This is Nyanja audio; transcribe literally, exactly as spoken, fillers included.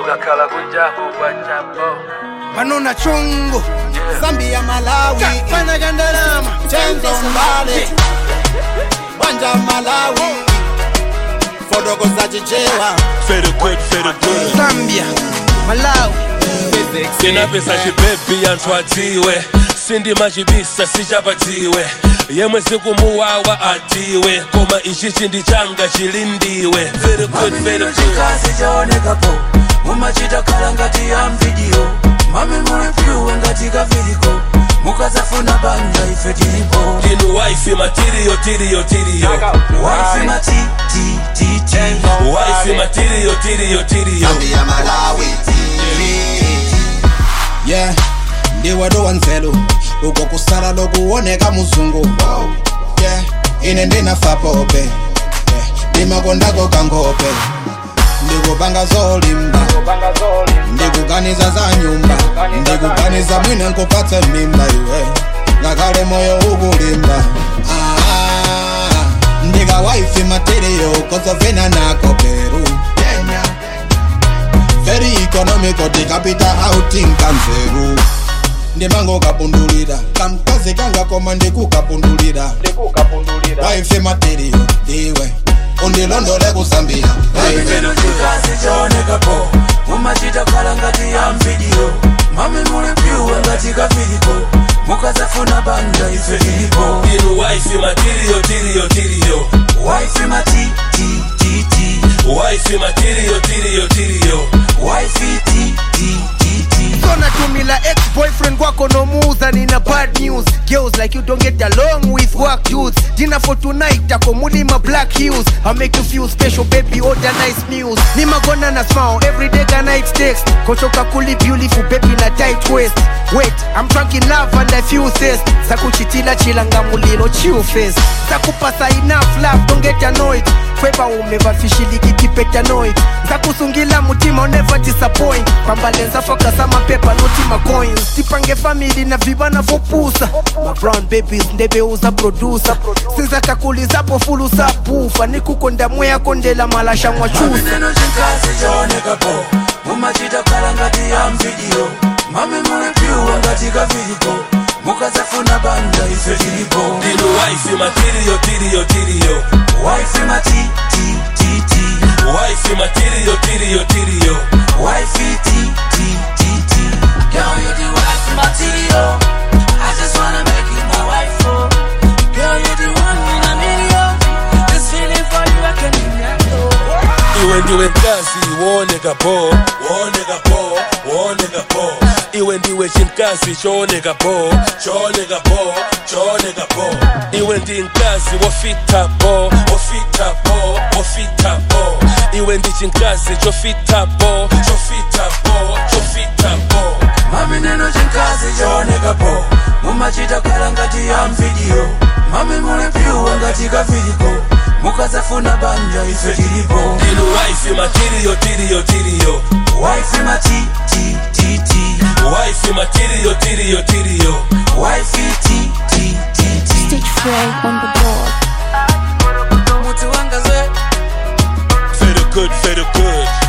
ukakhala kunjaku kwa jambo Manona chungu Zambia Malawi Fana Gandalama Chenzo Mbale Wanja Malawi Fodoko za chichewa Fede good, fede good Zambia Malawi Sina pesa chibebi antwatiwe Sindi majibisa sijabatiwe Yemwe siku muwawa atiwe Koma ishi chindi changa chilindiwe Fede good, fede good Chikazi jaoneka po Mumachita kalangati ya mvideo Mami muripiwe ngati kaviliko Mukazafuna banda ife tilipo Dinu wifi material, tirio, tirio Wifi mati, ti, ti, ti Wifi material, tirio, tirio Zambia Malawi Yeah, ndiwe do wanzelu Uko kusala lokuoneka muzungu Yeah, ine ndina fapope Yeah, ndimakondako kangope Ndikupanga zolimba Ndikuganiza za nyumba Ndikuganiza mwine nkupatse mimba iwe Ngakale moyo ukulimba ah, Ndika wifi material Kozovena nako Peru Very economical Di capital outing kanzeru Ndimango kapundulira Kamkazi kanga koma ndikukapundulira Wifi material Diwe Undilondole kusambia Mino chikazi chaoneka po Mumachita kalangati ya mvideo Mami muripiwe ngati kaviliko Mukazafuna banda ife tilipo Dinu wifi material, tirio, tirio Wifi mati, ti, ti, ti Wifi material, tirio, tirio Wifi ti, ti, ti, ti Sona tumila ex-boyfriend wako no muuza nina bad news Girls like you don't get along with work dudes Dinner for tonight tako mulima black heels I'll make you feel special baby order nice meals Nima gonna na smile everyday ga night text Kochoka kuli beautiful baby na tight waist Wait, I'm drunk in love and I feel thirst Sakuchitila chilanga mulilo chill face Sakupasa enough love don't get annoyed Kweba umeva fishiliki keep annoyed Sakusungila mutima never disappoint Pambalenza focus ama paper noti ma coins Tipange family na vibana vopusa My brown babies ndebe uza producer Sinza kakuliza po fulu sapufa Nikukonda mwea kondela malasha mwachusa Mineno chikazi chaoneka po Mumachita kalangati ya mvideo Mami muripiwe ngati kaviliko Mukazafuna banda ife tilipo Dinu wifi material, tirio, tirio Wifi mati, ti, ti, ti Wifi material, tirio, tirio Wifi ti, ti, ti, ti Girl, you the wife material I just wanna make you my wife, oh Girl, you the one in a million This feeling for you I can't handle Iwe ndiwe kazi, woneka po Woneka po, woneka po Iwe ndiwe chinkazi, choneka po Choneka po, choneka po Iwe ndi nkazi, wofita po Wofita po, wofita po Iwe ndi chinkazi, chofita po Chofita po, chofita po Mami neno chinkazi chaoneka po Mumachita kalangati ya mvideo Mami muripiwe ngati kaviliko Mukazafuna banja ife tilipo Dinu wifi material, tirio, tirio Wifi mati, ti, ti, ti Wifi material, tirio, tirio Wifi ti, ti, ti, ti Stitch Frey on the board. Mutu wangaze Fede good, fede good